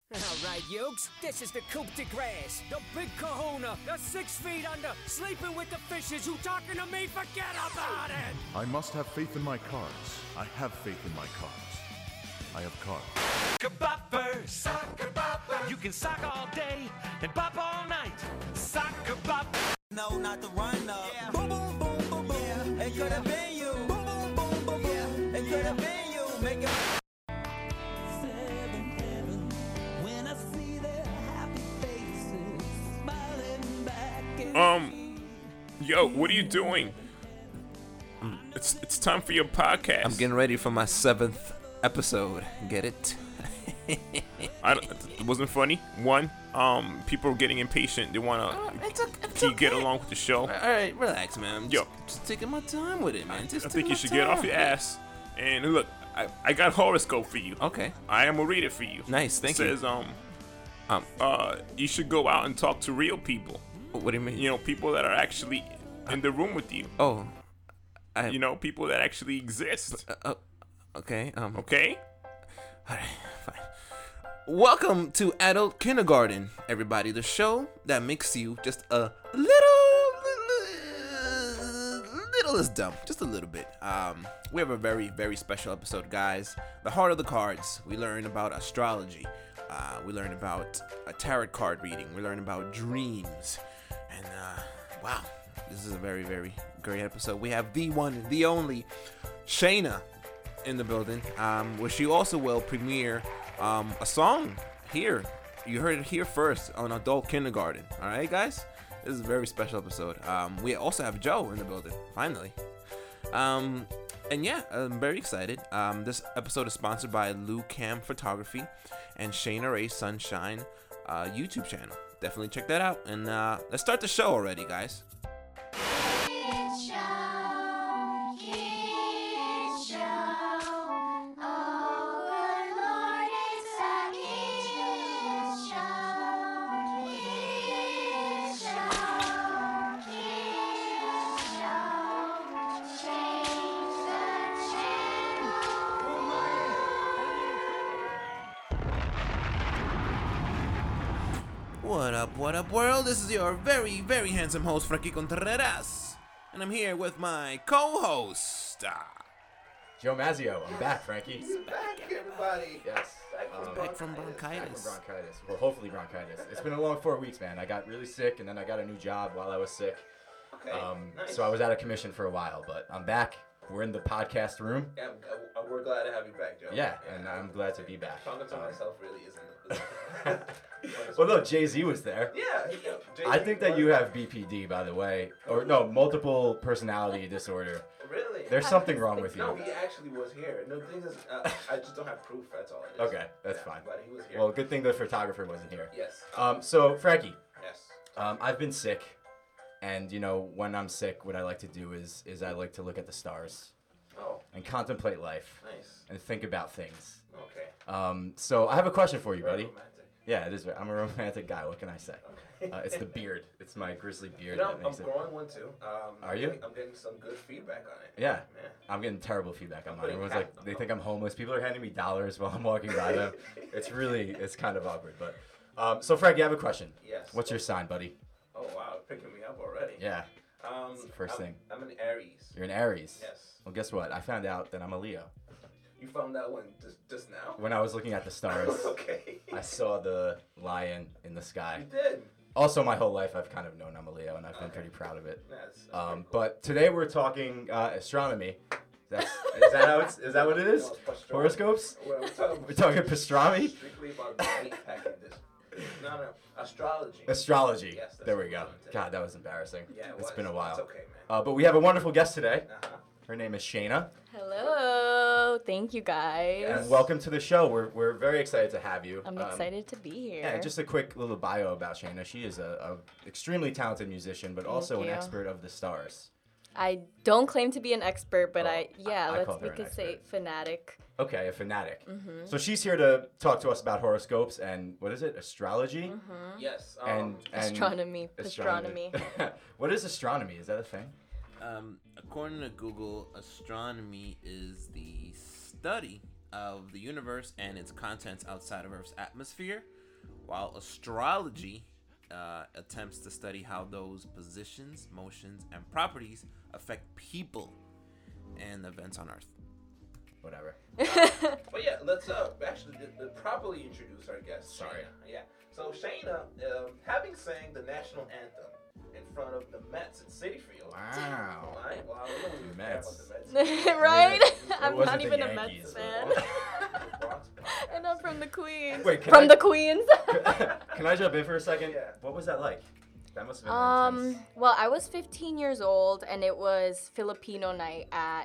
All right, Ukes, this is the Coupe de Grace, the big kahuna, the 6 feet under, sleeping with the fishes. You talking to me? Forget about it! I must have faith in my cards. I have faith in my cards. I have cards. Soccer-boppers, soccer-boppers. You can sock all day and bop all night. Soccer-boppers. No, not the run up. Yeah. Boom, boom, boom, boom, boom. Yeah. It could have been you. Boom, boom, boom, boom, boom. Yeah. It could have been you. Make it. Yo, what are you doing? It's time for your podcast. I'm getting ready for my 7th episode. Get it? It wasn't funny. One, people are getting impatient. They want to get along with the show. All right, relax, man. Yo, just taking my time with it, man. I think you should get off your ass. And look, I got horoscope for you. Okay. I am gonna read it for you. Nice, thank you. It says you should go out and talk to real people. What do you mean? You know, people that are actually in the room with you. Oh, you know, people that actually exist. Okay. Okay. All right, fine. Welcome to Adult Kindergarten, everybody. The show that makes you just a little as dumb, just a little bit. We have a very, very special episode, guys. The heart of the cards. We learn about astrology. We learn about a tarot card reading. We learn about dreams. And wow, this is a very, very great episode. We have the one, the only, Shayna in the building, where she also will premiere a song here. You heard it here first on Adult Kindergarten. All right, guys? This is a very special episode. We also have Joe in the building, finally. And yeah, I'm very excited. This episode is sponsored by Lou Cam Photography and Shayna Ray Sunshine YouTube channel. Definitely check that out. And let's start the show already, guys. What up, world? This is your very, very handsome host, Frankie Contreras. And I'm here with my co-host, Joe Mazzio. I'm back, Frankie. He's back, everybody. Yes. back from bronchitis. Well, hopefully bronchitis. It's been a long 4 weeks, man. I got really sick, and then I got a new job while I was sick. Okay, nice. So I was out of commission for a while, but I'm back. We're in the podcast room. Yeah, we're glad to have you back, Joe. Yeah, and I'm glad to be back. Talking to myself really isn't. Well, no, Jay-Z was there. Yeah. I think that you have BPD, by the way. Or, no, multiple personality disorder. Really? There's something wrong with you. No, he actually was here. No, the thing is, I just don't have proof, that's all it is. Okay, that's fine. But he was here. Well, good thing the photographer wasn't here. Yes. So, Frankie. Yes. I've been sick. And, you know, when I'm sick, what I like to do is I like to look at the stars. Oh. And contemplate life. Nice. And think about things. Okay. So I have a question for you, Very buddy. romantic. Yeah, it is. I'm a romantic guy. What can I say? Okay. It's the beard. It's my grizzly beard. You know, that I'm makes it. growing one too. Are you? I'm getting some good feedback on it. Yeah. Man. I'm getting terrible feedback on mine. putting Everyone's cap- like, they think I'm homeless. People are handing me dollars while I'm walking by them. It's kind of awkward. But so Frankie, I have a question. Yes. What's your sign, buddy? Oh wow, picking me up already. Yeah. It's the first thing. I'm an Aries. You're an Aries. Yes. Well, guess what? I found out that I'm a Leo. You found that one just now? When I was looking at the stars, Okay. I saw the lion in the sky. You did. Also, my whole life, I've kind of known I'm a Leo, and I've been pretty proud of it. That's pretty cool. But today we're talking astronomy. Is that what it is? No, it's pastrami. Horoscopes? Well, We're talking pastrami? strictly about meat packing this. No, astrology. Astrology. Yes, that's there we what go. we're doing today. God, that was embarrassing. Yeah, It's been a while. It's okay, man. But we have a wonderful guest today. Uh-huh. Her name is Shayna. Hello, thank you guys. And welcome to the show. We're very excited to have you. I'm excited to be here. Yeah, just a quick little bio about Shayna. She is a extremely talented musician, but also an you. expert of the stars. I don't claim to be an expert, but I called her we an could say expert. fanatic. Okay, a fanatic. Mm-hmm. So she's here to talk to us about horoscopes and what is it? Astrology? Mm-hmm. Yes. And Astronomy, astronomy. What is astronomy? Is that a thing? According to Google, astronomy is the study of the universe and its contents outside of Earth's atmosphere. while astrology attempts to study how those positions, motions, and properties affect people and events on Earth. Whatever. But yeah, let's actually properly introduce our guest. Sorry. Shayna. Yeah. So Shayna, having sang the national anthem in front of the Mets at Citi Field. Wow. Right? Well, we don't even care Mets. about the Mets. Right? I'm wasn't not the even a Yankees, Mets but- fan. The Bronx Podcast. And I'm from the Queens. Wait, can from I- the Queens. Can I jump in for a second? Yeah. What was that like? That must have been intense. Well, I was 15 years old, and it was Filipino night at,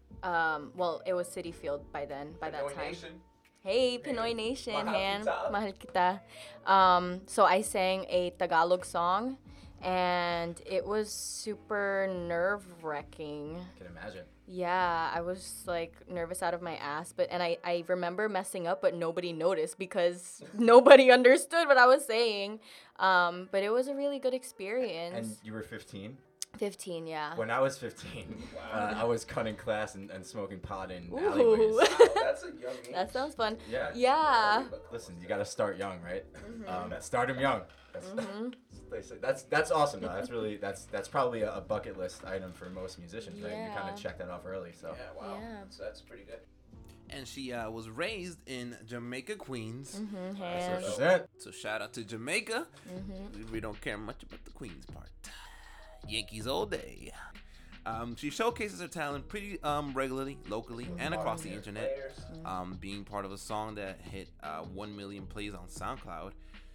it was Citi Field by then, by that Pinoy time. Nation. Hey, Pinoy Nation, Mahal Han. kita. Mahal kita. So I sang a Tagalog song, and it was super nerve-wracking. I can imagine. Yeah, I was like nervous out of my ass, and I remember messing up, but nobody noticed because nobody understood what I was saying. But it was a really good experience. And you were 15? 15, yeah. When I was 15, I was cutting class and smoking pot in Ooh. alleyways. Wow, that's a young age. That sounds fun. Yeah. Yeah. Listen, you gotta start young, right? Mm-hmm. Start them young. They say that's awesome. Though. That's really that's probably a bucket list item for most musicians, right? You kind Yeah. of check that off early. So Yeah, wow. Yeah. That's pretty good. And she was raised in Jamaica, Queens. Han. represent. So shout out to Jamaica. We don't care much about the Queens part. Yankees all day. She showcases her talent pretty regularly, locally, and across the internet. Players. Being part of a song that hit 1 million plays on SoundCloud.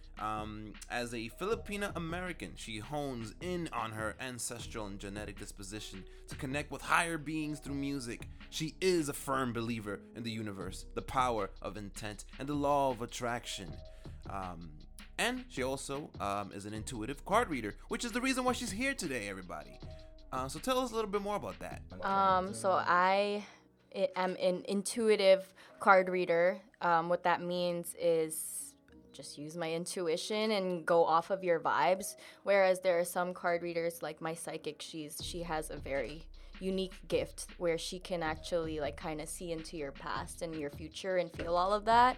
As a Filipina American, she hones in on her ancestral and genetic disposition to connect with higher beings through music. She is a firm believer in the universe, the power of intent, and the law of attraction. And she also is an intuitive card reader, which is the reason why she's here today, everybody. So tell us a little bit more about that. So I am an intuitive card reader. What that means is just use my intuition and go off of your vibes. Whereas there are some card readers, like my psychic, she has a very unique gift where she can actually like kind of see into your past and your future and feel all of that.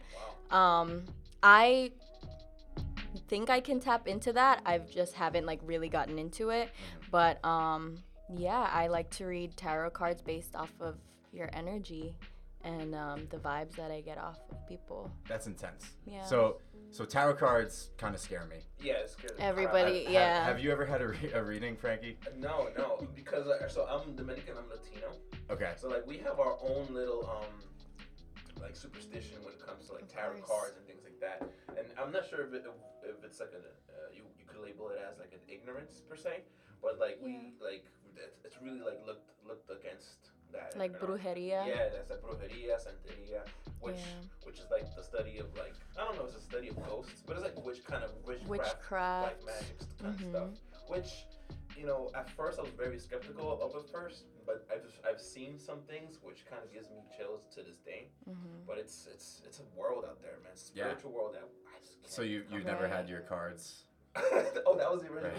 I think I can tap into that. I've just haven't like really gotten into it. But yeah, I like to read tarot cards based off of your energy and the vibes that I get off of people. That's intense. Yeah. So tarot cards kind of scare me. Yeah, it's good. Everybody, Have- yeah. Have you ever had a reading, Frankie? No, because so I'm Dominican, I'm Latino. Okay. So like we have our own little like superstition when it comes to like tarot cards and things like that. And I'm not sure if it's like you could label it as like an ignorance per se, but like we like it's really like looked against that. Like brujeria. Yeah, that's like brujeria, santeria, which is like the study of like I don't know, it's a study of ghosts, but it's like witchcraft, like magic kind of stuff. Which, you know, at first I was very skeptical of it first, but I've seen some things which kind of gives me chills to this day. But it's a world out there, man. It's a spiritual world that I just can't. So you've never had your cards. Oh, that was the original.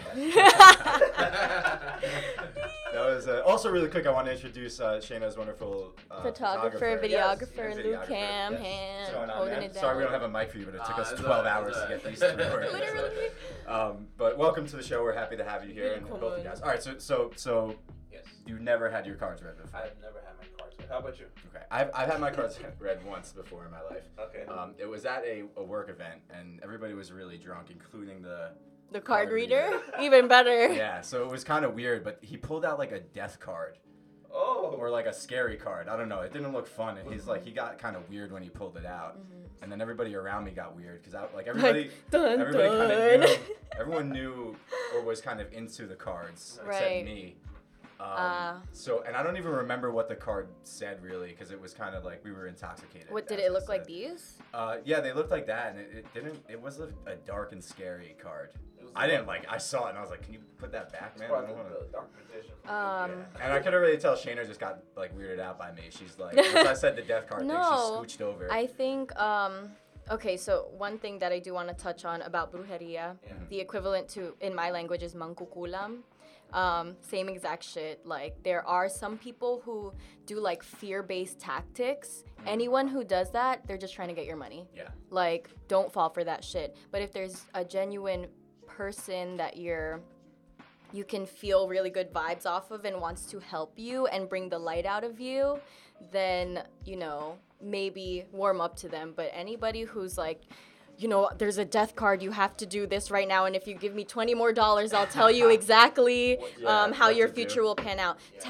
That was also really quick. I want to introduce Shayna's wonderful Photographer, videographer, and Luke Cam, Yes. hand, What's going on, holding man? it down. Sorry we don't have a mic for you, but it took us 12 hours to get these three words. Literally. But welcome to the show. We're happy to have you here, and Welcome. both of you guys. All right, so Yes. you never had your cards read before. I've never had my cards read. How about you? Okay, I've had my cards read once before in my life. Okay. It was at a work event, and everybody was really drunk, including the card reader? Even better. Yeah, so it was kind of weird, but he pulled out like a death card. Oh. Or like a scary card. I don't know. It didn't look fun, and he got kind of weird when he pulled it out. And then everybody around me got weird because everybody dun, kind of dun. knew, everyone knew or was kind of into the cards Right. except me. So, and I don't even remember what the card said really because it was kind of like we were intoxicated. What did as it look said. like? These? Yeah, they looked like that, and it was a dark and scary card. I didn't like. I saw it and I was like, "Can you put that back, man?" I Probably don't wanna... the dark magician. And I couldn't really tell. Shayna just got like weirded out by me. She's like, once I said the death card thing, she scooched over. I think okay, so one thing that I do want to touch on about brujeria, the equivalent to in my language is mangkukulam. Same exact shit. Like, there are some people who do like fear-based tactics. Anyone who does that, they're just trying to get your money. Yeah. Like, don't fall for that shit. But if there's a genuine person that you can feel really good vibes off of and wants to help you and bring the light out of you, then, you know, maybe warm up to them. But anybody who's like, you know, there's a death card, you have to do this right now, and if you give me $20 more, I'll tell you exactly how your future will pan out. Yeah.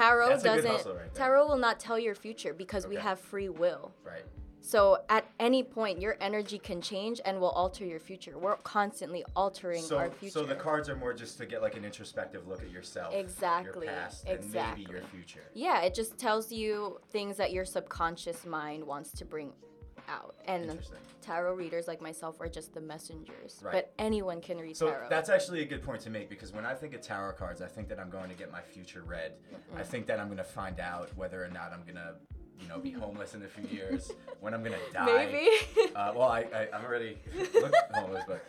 Tarot will not tell your future because we have free will. Right. So at any point, your energy can change and will alter your future. We're constantly altering our future. So the cards are more just to get like an introspective look at yourself, exactly, your past, and maybe your future. Yeah, it just tells you things that your subconscious mind wants to bring out. And tarot readers like myself are just the messengers. Right. But anyone can read tarot. So that's actually a good point to make, because when I think of tarot cards, I think that I'm going to get my future read. I think that I'm going to find out whether or not I'm going to, you know, be homeless in a few years, when I'm going to die. Maybe. Well, I'm already homeless, but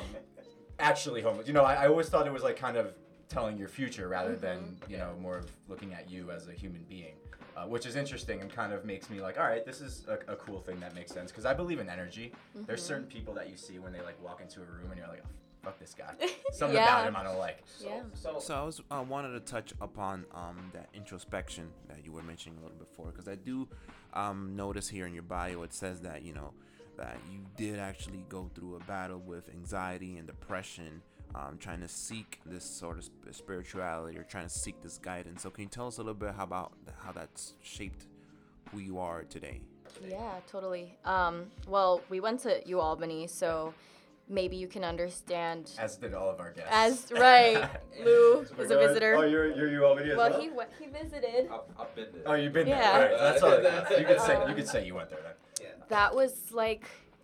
actually homeless. You know, I always thought it was like kind of telling your future rather than, you know, more of looking at you as a human being. Which is interesting and kind of makes me like, all right, this is a cool thing that makes sense, because I believe in energy. There's certain people that you see when they like walk into a room and you're like, oh, fuck this guy. Something about him I don't like. So I wanted to touch upon that introspection that you were mentioning a little before, because I do notice here in your bio it says that, you know, that you did actually go through a battle with anxiety and depression, trying to seek this sort of spirituality, or trying to seek this guidance. So can you tell us a little bit about how that's shaped who you are today? Yeah, totally. Well, we went to UAlbany, so maybe you can understand. As did all of our guests. Right. Lou was a visitor. Oh, you're UAlbany as well? Well, he visited. I've been there. Oh, you've been there. Right. That's all. You could say you went there then. Yeah. That was like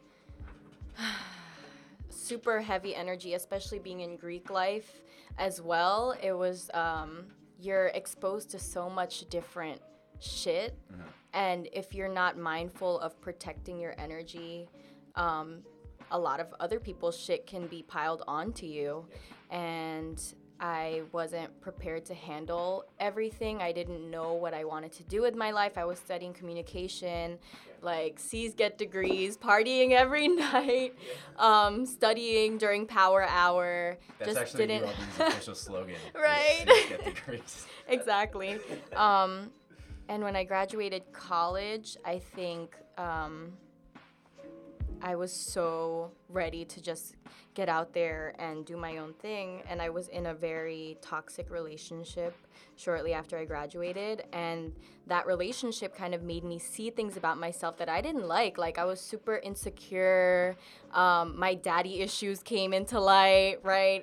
super heavy energy, especially being in Greek life as well. It was you're exposed to so much different shit, and if you're not mindful of protecting your energy, a lot of other people's shit can be piled onto you. And I wasn't prepared to handle everything. I didn't know what I wanted to do with my life. I was studying communication, like C's get degrees, partying every night, studying during power hour. That's just actually didn't. UAlbany's official slogan. Right. C's get degrees. Exactly. And when I graduated college, I think I was so ready to just get out there and do my own thing. And I was in a very toxic relationship shortly after I graduated. And that relationship kind of made me see things about myself that I didn't like. Like, I was super insecure. My daddy issues came into light, right?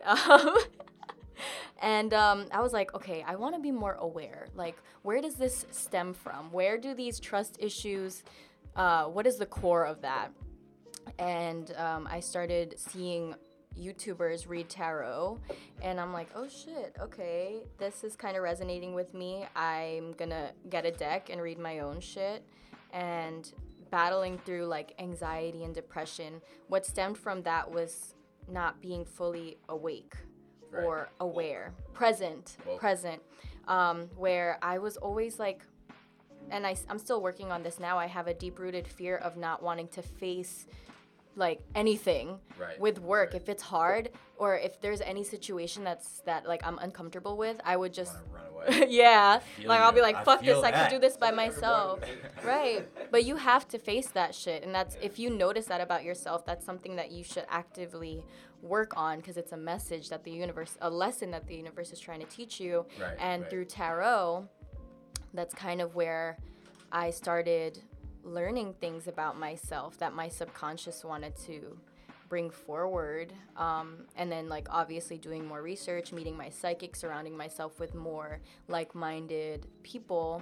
And I was like, okay, I want to be more aware. Like, where does this stem from? Where do these trust issues, what is the core of that? And I started seeing YouTubers read tarot, and I'm like, oh shit, okay, this is kind of resonating with me. I'm gonna get a deck and read my own shit. And battling through like anxiety and depression, what stemmed from that was not being fully awake. Right. Or aware, present, where I was always like, and I'm still working on this now, I have a deep-rooted fear of not wanting to face like anything with work. If it's hard, or if there's any situation that like I'm uncomfortable with, I would just run away. Yeah, like I'll be like, fuck this, I can do this by myself. Right. But you have to face that shit, and that's, if you notice that about yourself, that's something that you should actively work on, because it's a message that the universe, a lesson that the universe is trying to teach you. And through tarot, that's kind of where I started learning things about myself that my subconscious wanted to bring forward. And then, like, obviously doing more research, meeting my psychic, surrounding myself with more like-minded people.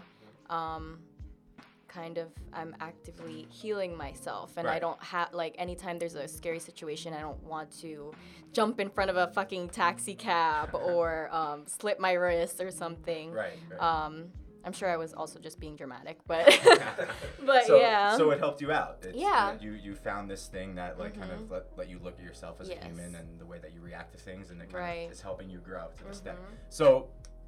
Kind of, I'm actively healing myself, and I don't have, like, anytime there's a scary situation, I don't want to jump in front of a fucking taxi cab or slip my wrist or something. I'm sure I was also just being dramatic, but yeah. So it helped you out. Yeah. You found this thing that like kind of let you look at yourself as a human and the way that you react to things, and it kind of is helping you grow to this extent. So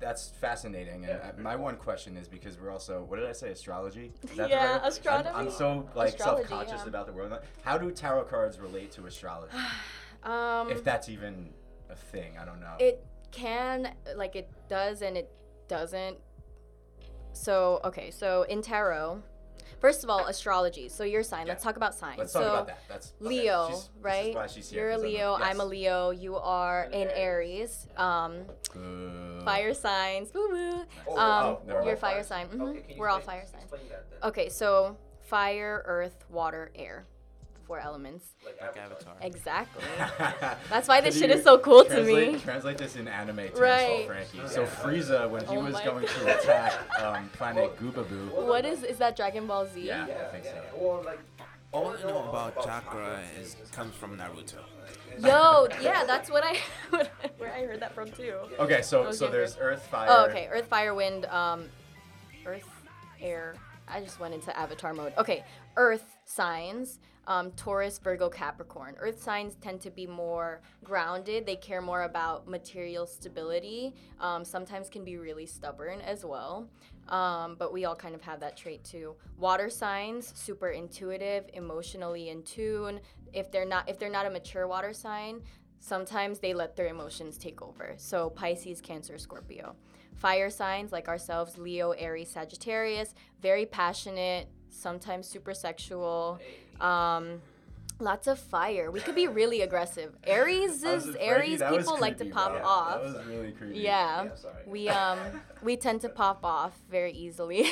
that's fascinating. And my one question is, because we're also, what did I say, astrology? Is that Yeah, the right? astronomy. I'm so like Astrology, self-conscious yeah. about the world. How do tarot cards relate to astrology? If that's even a thing, I don't know. It can, like it does and it doesn't. So, okay, so in tarot, first of all, astrology. So your sign. Yeah. Let's talk about signs. Let's so talk about that. That's Leo, this right? is why she's here, You're a 'cause I know- Leo. yes. I'm a Leo. You are in Aries. Fire signs. Woo woo. never You're mind. fire sign. Mhm. Okay, can you We're all explain- fire signs. Explain that then. Okay, so fire, earth, water, air. 4 elements. Like Avatar. Exactly. That's why this Could shit you is so cool to me. Translate this in anime terms Right. for Frankie. So Frieza, when he Oh was my going to attack planet Goobaboo. What is that Dragon Ball Z? Yeah, I think so. Or like. All I know about chakra comes from Naruto. Yo, yeah, that's what where I heard that from too. Okay, I so was so younger. there's earth, fire. Oh, okay. Earth, fire, wind, earth, air. I just went into avatar mode. Okay, earth signs, Taurus, Virgo, Capricorn. Earth signs tend to be more grounded. They care more about material stability. Sometimes can be really stubborn as well. But we all kind of have that trait too. Water signs, super intuitive, emotionally in tune. If they're not a mature water sign, sometimes they let their emotions take over. So Pisces, Cancer, Scorpio. Fire signs like ourselves, Leo, Aries, Sagittarius, very passionate, sometimes super sexual. Lots of fire. We could be really aggressive. Aries people like to pop off. That was really creepy. Yeah, sorry. we tend to pop off very easily.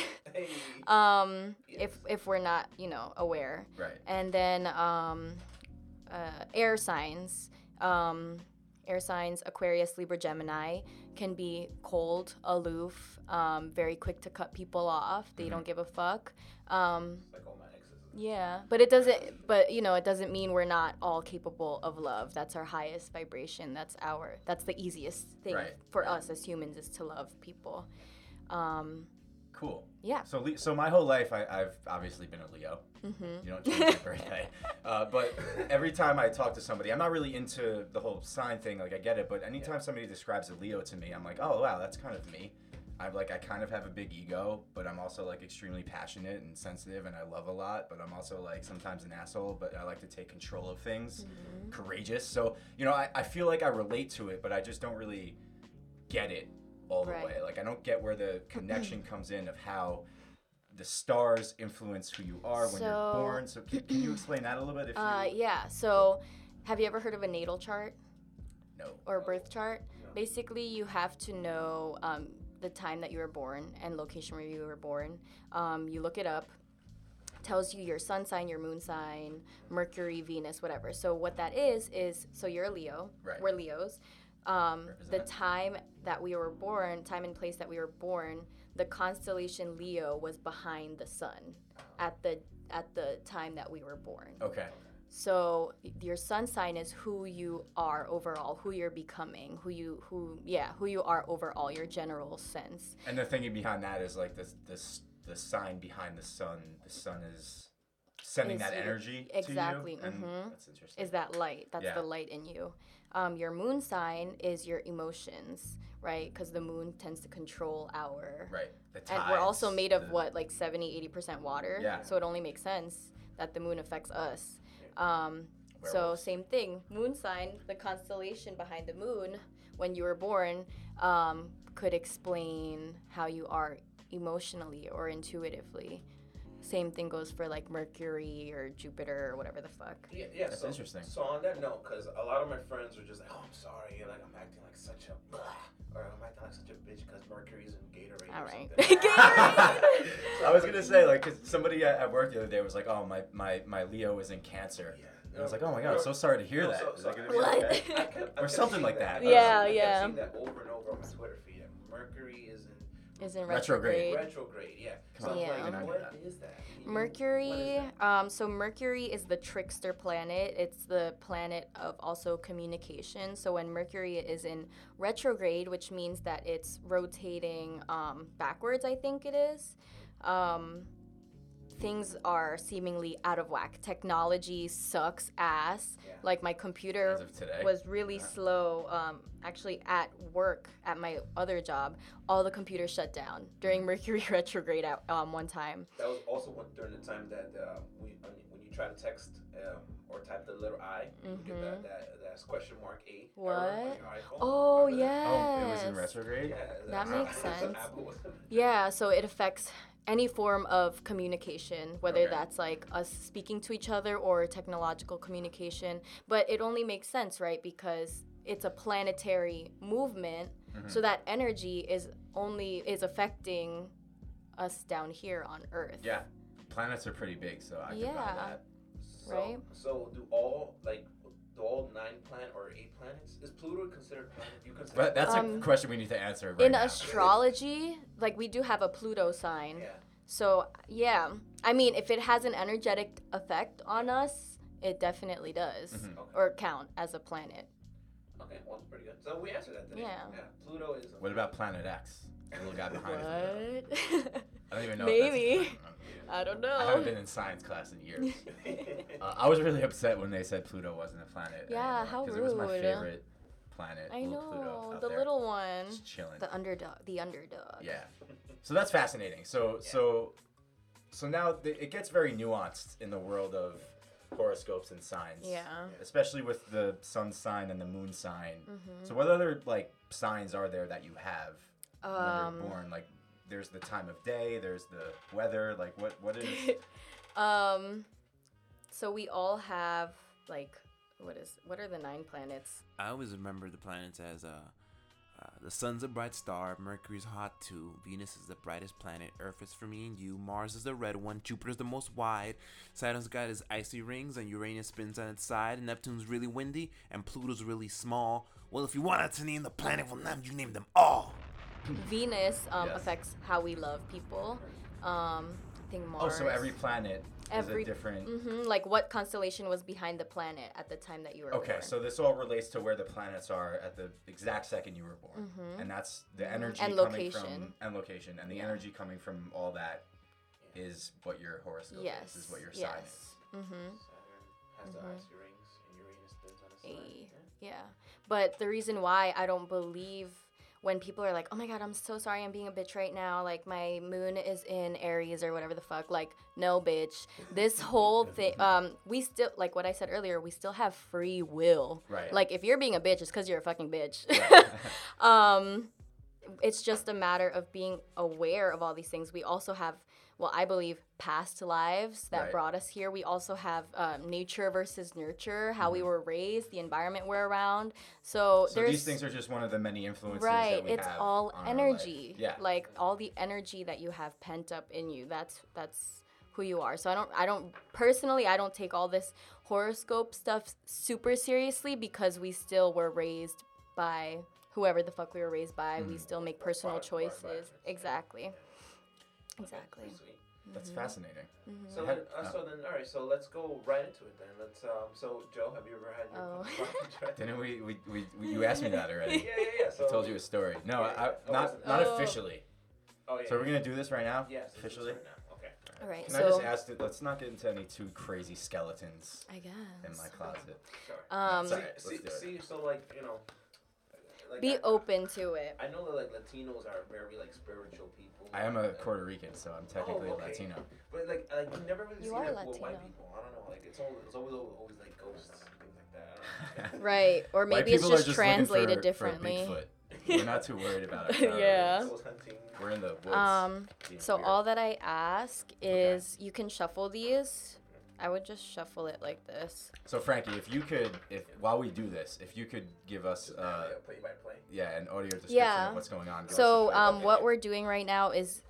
If we're not, aware. Right. And then air signs. Air signs, Aquarius, Libra, Gemini, can be cold, aloof, very quick to cut people off. They don't give a fuck. Like all my exes. Yeah, but it doesn't mean we're not all capable of love. That's our highest vibration. That's the easiest thing for us as humans is to love people. Cool. Yeah. So my whole life, I've obviously been a Leo. Mm-hmm. You don't change your birthday. But every time I talk to somebody, I'm not really into the whole sign thing. Like, I get it. But anytime somebody describes a Leo to me, I'm like, oh, wow, that's kind of me. I kind of have a big ego, but I'm also like extremely passionate and sensitive, and I love a lot. But I'm also like sometimes an asshole, but I like to take control of things. Mm-hmm. Courageous. So, I feel like I relate to it, but I just don't really get it all the way. Like, I don't get where the connection comes in of how the stars influence who you are when you're born. So can you explain that a little bit? Yeah. So have you ever heard of a natal chart? No. Or a birth chart? No. Basically, you have to know the time that you were born and location where you were born. You look it up. Tells you your sun sign, your moon sign, Mercury, Venus, whatever. So what that is so you're a Leo. Right. We're Leos. The time that we were born, time and place that we were born, the constellation Leo was behind the sun at the time that we were born. Okay. So your sun sign is who you are overall, who you're becoming, who you are overall, your general sense. And the thinking behind that is like the sign behind the sun. The sun is sending that energy exactly, to you. And that's interesting. Is that light? That's the light in you. Your moon sign is your emotions, right? Because the moon tends to control our... Right. The tides, and we're also made of 70-80% water. Yeah. So it only makes sense that the moon affects us. So same thing. Moon sign, the constellation behind the moon, when you were born, could explain how you are emotionally or intuitively. Same thing goes for like Mercury or Jupiter or whatever the fuck. Yeah, that's interesting. So on that note, because a lot of my friends are just like, oh, I'm sorry, like I'm acting like such a blah, or I'm acting like such a bitch because Mercury's in Gatorade. All right. I was gonna say, like, 'cause somebody at work the other day was like, oh, my Leo is in Cancer. Yeah. And I was like, oh my god, I'm so sorry to hear that. Is that gonna be okay? Or something like that. Yeah. I've seen that over and over on my Twitter feed. Mercury is in retrograde. Retrograde, yeah. Come on, Yeah. What is that? Mercury, so Mercury is the trickster planet. It's the planet of also communication. So when Mercury is in retrograde, which means that it's rotating backwards, I think it is, things are seemingly out of whack. Technology sucks ass. Yeah. Like my computer As of today? was really slow. Actually, at work, at my other job, all the computers shut down during Mercury retrograde at one time. That was also during the time that when you try to text or type the letter I, you get that question mark A. What? error on your iPhone. Oh, Remember that? yes. Oh, it was in retrograde? Yeah, That makes sense. Apple was Yeah, so it affects any form of communication, whether Okay. that's like us speaking to each other or technological communication. But it only makes sense, right? Because it's a planetary movement, so that energy is affecting us down here on Earth. Yeah. Planets are pretty big, so I can buy Yeah. that. Right? So do all 9 planet or 8 planets? Is Pluto considered a planet? You consider But that's a question we need to answer right In now. astrology, like we do have a Pluto sign. Yeah. So, yeah. I mean, if it has an energetic effect on us, it definitely does. Or count as a planet. Okay, well, that's pretty good. So we answered that then. Yeah. Pluto is. What about Planet X? The little guy behind it. What? I don't even know. Maybe. If that's, I don't I haven't know. been in science class in years. I was really upset when they said Pluto wasn't a planet. Yeah, how Because it was my rude. favorite planet. I little Pluto know, out the there, little one. just chilling. The underdog. Yeah. So that's fascinating. So now it gets very nuanced in the world of horoscopes and signs. Yeah. Especially with the sun sign and the moon sign. So what other signs are there that you have when you're born? Like there's the time of day, there's the weather, what is So we all have what are the 9 planets? I always remember the planets as the sun's a bright star, Mercury's hot too, Venus is the brightest planet, Earth is for me and you, Mars is the red one, Jupiter's the most wide, Saturn's got his icy rings, and Uranus spins on its side, and Neptune's really windy, and Pluto's really small. Well, if you wanted to name the planet for them, you name them all. Venus Yes. affects how we love people. I think Mars. so every planet is a different... Like what constellation was behind the planet at the time that you were Okay, born. so this all relates to where the planets are at the exact second you were born. And that's the energy And coming location. from... And location. And the energy coming from all that is what your horoscope Yes. is what your sign is. Mm-hmm. Saturn has the icy rings, and Uranus spins on its side. Yeah. But the reason why I don't believe when people are like, oh my God, I'm so sorry I'm being a bitch right now. Like, my moon is in Aries or whatever the fuck. Like, no, bitch. This whole thing, we still, like what I said earlier, we still have free will. Right. Like, if you're being a bitch, it's because you're a fucking bitch. It's just a matter of being aware of all these things. We also have, well, I believe, past lives that Right. brought us here. We also have nature versus nurture, how we were raised, the environment we're around. So there's these things are just one of the many influences right. that we It's have all on our energy. life. Yeah. Like all the energy that you have pent up in you. That's who you are. So I don't personally I don't take all this horoscope stuff super seriously because we still were raised by whoever the fuck we were raised by. We still make personal choices. Exactly. Exactly. Pretty sweet. That's fascinating. So then, all right. So let's go right into it then. Let's. So Joe, have you ever had your? Didn't we you asked me that already. Yeah. So I told you a story. No, Yeah. not officially. Oh yeah. So we're gonna do this right now? Yes. Officially? Right now. Okay. All right. Can so I just ask that let's not get into any too crazy skeletons I guess. in my closet. Sorry. Sorry, let's do it. See. So like Like Be open to it. I know that like Latinos are very like spiritual people. I am a Puerto Rican, so I'm technically a okay. Latino. But like you never really You see are that with Latino. white people. I don't know. Like it's always like ghosts and things like that. I don't know. Right. Or White maybe it's people are just looking translated for differently. Bigfoot. We're not too worried about it. Yeah. Ghost hunting. We're in the woods. being So weird. all that I ask is you can shuffle these. I would just shuffle it like this. So Frankie, if while we do this, if you could give us Play by play. an audio description Yeah. of what's going on. give So us a what we're doing right now is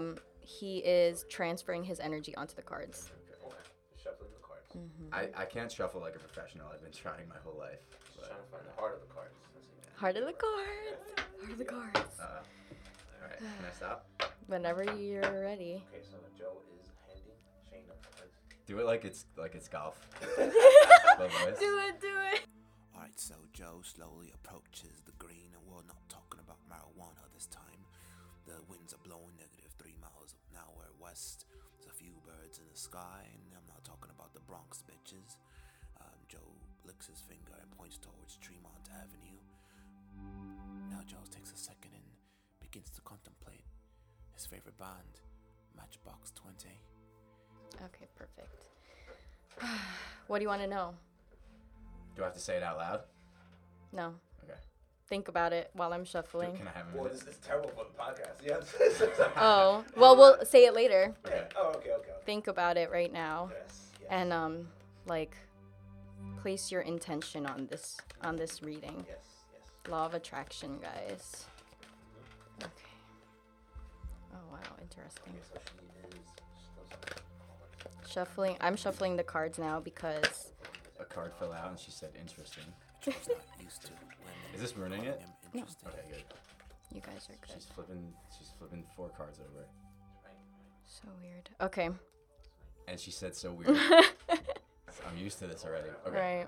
he is transferring his energy onto the cards. Okay. Shuffling the cards. I can't shuffle like a professional. I've been trying my whole life. Just But, trying to find the heart of the cards. Heart of the cards. Heart of the cards. all right, can I stop? Whenever you're ready. Okay, so Joe is handing Shane a card. Do it like it's golf. Both ways. Do it. Alright, so Joe slowly approaches the green, and we're not talking about marijuana this time. The winds are blowing -3 miles an hour west. There's a few birds birds in the sky, and I'm not talking about the Bronx bitches. Joe licks his finger and points towards Tremont Avenue. Now Joe takes a second and begins to contemplate his favorite band, Matchbox 20. Okay, perfect. What do you want to know? Do I have to say it out loud? No. Okay. Think about it while I'm shuffling. Can I have a Well, minute? this is terrible for the podcast. Yeah. Oh, well, we'll say it later. Yeah. Oh, okay. Think about it right now. Yes. And like place your intention on this reading. Yes. Law of attraction, guys. Okay. Oh wow, interesting. So she is Shuffling. I'm shuffling the cards now because A card fell out and she said interesting. Joe's not used to women. Is this ruining it? Interesting. Okay, good. you guys are good. She's flipping 4 cards over. So weird. Okay. And she said so weird. I'm used to this already. Okay. Right.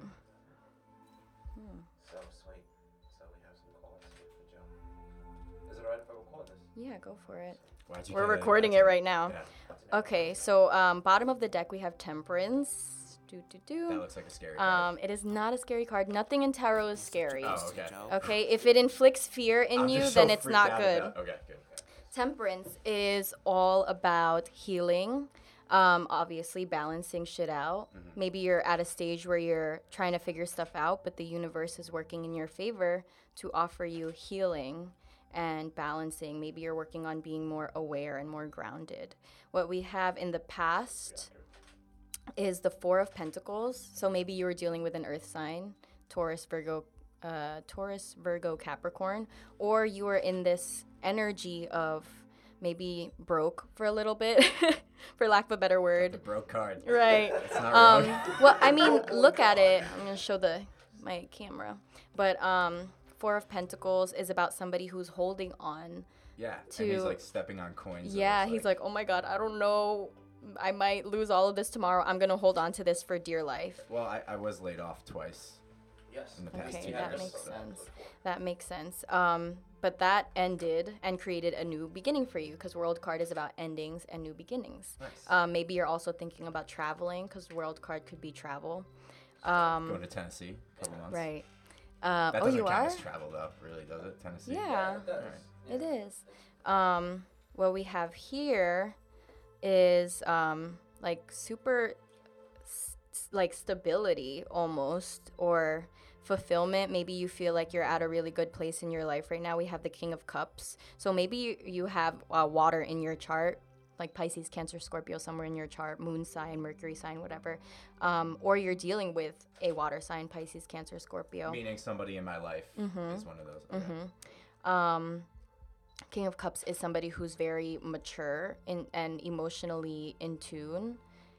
so sweet. So we have some calls here for Joe. Is it alright if I record this? Yeah, go for it. Why'd you We're get a- recording it right now. Yeah. Okay, so bottom of the deck we have Temperance. That looks like a scary card. It is not a scary card. Nothing in tarot is scary. Oh, okay. Okay, if it inflicts fear in I'm you, just then so it's freaked not out good. about- Okay, good. Temperance is all about healing. Obviously balancing shit out. Maybe you're at a stage where you're trying to figure stuff out, but the universe is working in your favor to offer you healing and balancing. Maybe you're working on being more aware and more grounded. What we have in the past is the 4 of Pentacles. So maybe you were dealing with an earth sign, Taurus, Virgo, Capricorn, or you were in this energy of maybe broke for a little bit, for lack of a better word. The broke card. Right. It's not wrong. Well, I mean, look at it. I'm gonna show my camera, but 4 of Pentacles is about somebody who's holding on. Yeah, and he's like stepping on coins. Yeah, he's like, oh my God, I don't know. I might lose all of this tomorrow. I'm gonna hold on to this for dear life. Well, I was laid off twice. Yes. In the past 2 Okay, years. that makes sense. That makes sense. But that ended and created a new beginning for you because World card is about endings and new beginnings. Nice. Maybe you're also thinking about traveling because World card could be travel. Going to Tennessee, a couple months. Right. That Oh, doesn't you count are? as travel, though. Really, does it? Tennessee. Yeah, It does. it is. What we have here is like super like stability almost, or fulfillment. Maybe you feel like you're at a really good place in your life right now. We have the King of Cups. So maybe you have water in your chart, like Pisces, Cancer, Scorpio, somewhere in your chart, moon sign, Mercury sign, whatever. Or you're dealing with a water sign, Pisces, Cancer, Scorpio. Meaning somebody in my life is one of those. Okay. King of Cups is somebody who's very mature and emotionally in tune.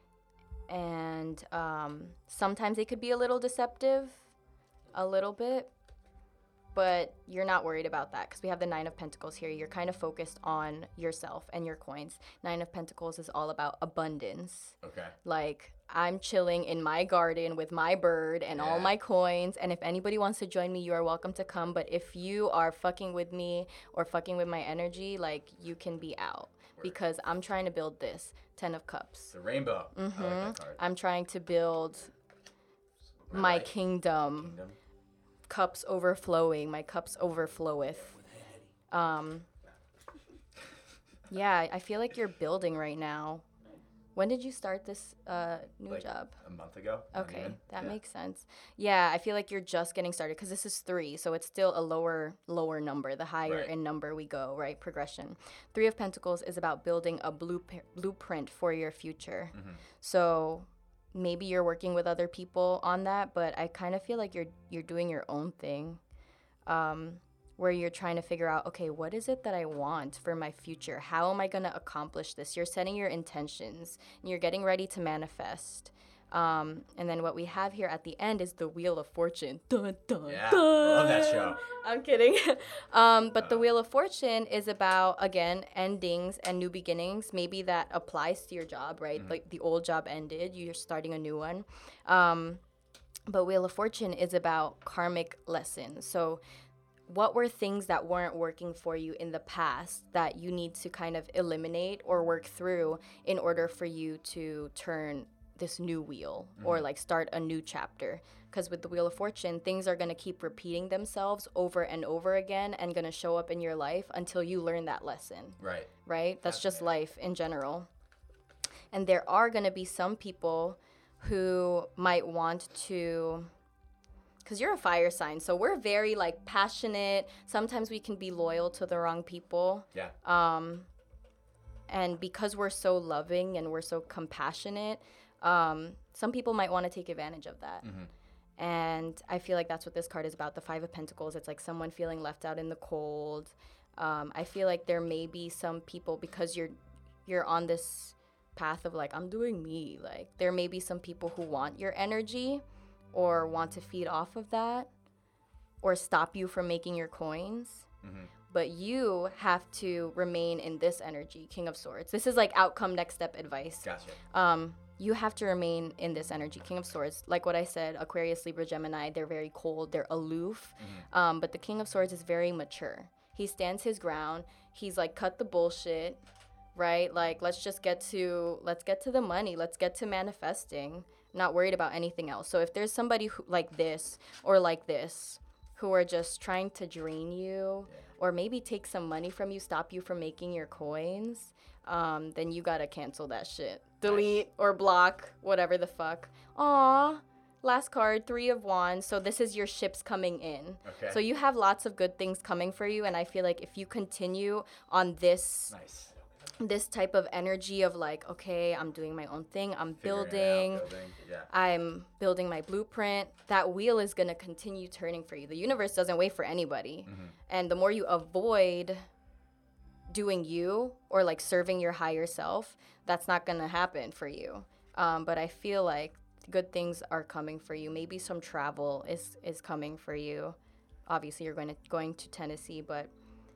And sometimes they could be a little deceptive, a little bit. But you're not worried about that because we have the 9 of Pentacles here. You're kind of focused on yourself and your coins. 9 of Pentacles is all about abundance. Okay. Like, I'm chilling in my garden with my bird and all my coins. And if anybody wants to join me, you are welcome to come. But if you are fucking with me or fucking with my energy, like, you can be out. Because I'm trying to build this. 10 of Cups. The rainbow. I like that card. I'm trying to build my kingdom. Cups overflowing. My cups overfloweth. Yeah, I feel like you're building right now. When did you start this new job? A month ago. Okay, that makes sense. Yeah, I feel like you're just getting started because this is 3, so it's still a lower number. The higher in number we go, right? Progression. 3 of Pentacles is about building a blueprint for your future. So maybe you're working with other people on that, but I kind of feel like you're doing your own thing. Where you're trying to figure out, okay, what is it that I want for my future? How am I going to accomplish this? You're setting your intentions, and you're getting ready to manifest. And then what we have here at the end is the Wheel of Fortune. Dun, dun, Yeah, dun. I love that show. I'm kidding. But the Wheel of Fortune is about, again, endings and new beginnings. Maybe that applies to your job, right? Like the old job ended, you're starting a new one. But Wheel of Fortune is about karmic lessons. So what were things that weren't working for you in the past that you need to kind of eliminate or work through in order for you to turn this new wheel or like start a new chapter? Because with the Wheel of Fortune, things are going to keep repeating themselves over and over again and going to show up in your life until you learn that lesson. Right? That's just life in general. And there are going to be some people who might want to, because you're a fire sign, so we're very like passionate. Sometimes we can be loyal to the wrong people. And because we're so loving and we're so compassionate, some people might want to take advantage of that. And I feel like that's what this card is about, the Five of Pentacles. It's like someone feeling left out in the cold. I feel like there may be some people, because you're on this path of like, I'm doing me. Like, there may be some people who want your energy or want to feed off of that or stop you from making your coins. But you have to remain in this energy, King of Swords. This is like outcome, next step advice. You have to remain in this energy, King of Swords. Like what I said, Aquarius, Libra, Gemini, they're very cold, they're aloof. But the King of Swords is very mature. He stands his ground. He's like, cut the bullshit, right? Like, let's get to the money. Let's get to manifesting. Not worried about anything else. So if there's somebody who, like this or like this, who are just trying to drain you or maybe take some money from you, stop you from making your coins, then you gotta cancel that shit. Delete or block, whatever the fuck. Aw, last card, Three of Wands. So this is your ships coming in. So you have lots of good things coming for you, and I feel like if you continue on this this type of energy of like, okay, I'm doing my own thing, I'm building, I'm building my blueprint, that wheel is going to continue turning for you. The universe doesn't wait for anybody. And the more you avoid doing you or like serving your higher self, that's not going to happen for you. But I feel like good things are coming for you. Maybe some travel is coming for you. Obviously, you're going to Tennessee, but